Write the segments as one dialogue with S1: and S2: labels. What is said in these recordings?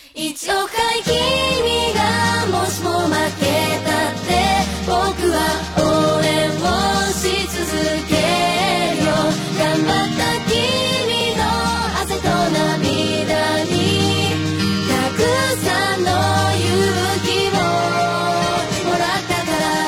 S1: 一億回君がもしも負けたって僕は応援をし続けるよ。頑張った君の汗と涙にたくさんの勇気をもらったから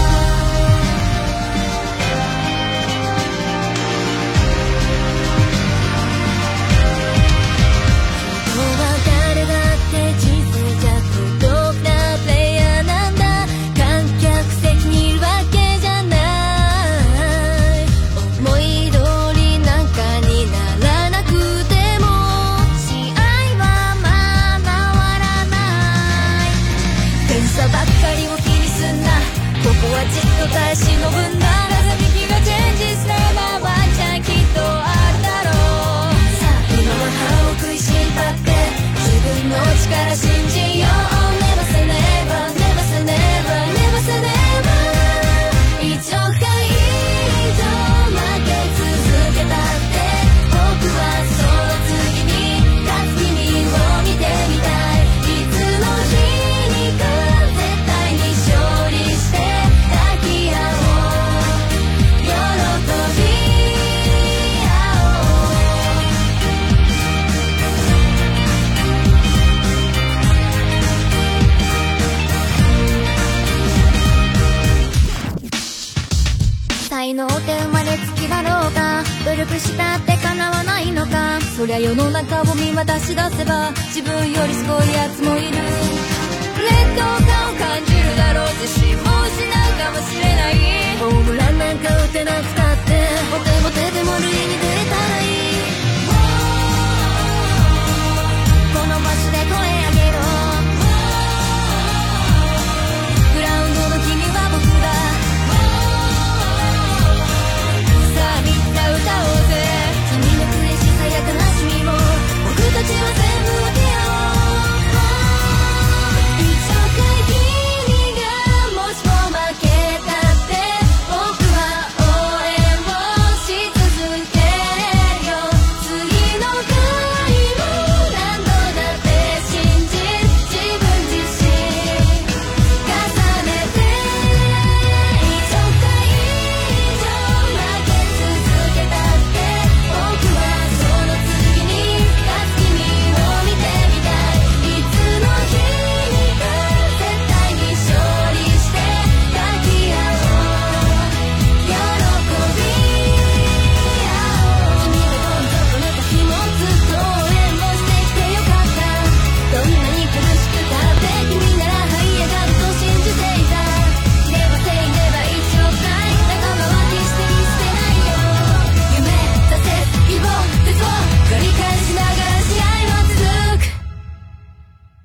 S1: 人は誰だって人生じゃ孤独なプレイヤーなんだ。観客席にいるわけじゃない思い通りなんかにならなくても試合はまあ回らない点差ばっかりを気にすんなここはじっと耐え忍ぶんだ風向きがチェンジすればワンチャンきっとあるだろうさあ今は歯を食いしばって自分の力信じよう Never say never Never say never Never say never 一億回以上負け続けたって僕はその次に勝つ君を見てみたいいつの日にか絶対に勝利して抱き合おう喜び合おう才能って生まれつきだろうか努力したって叶わないのかそりゃ世の中を見渡し出せば自分よりすごいやつもいる劣等感を感じるだろう自信も失うかもしれないホームランなんか打てなく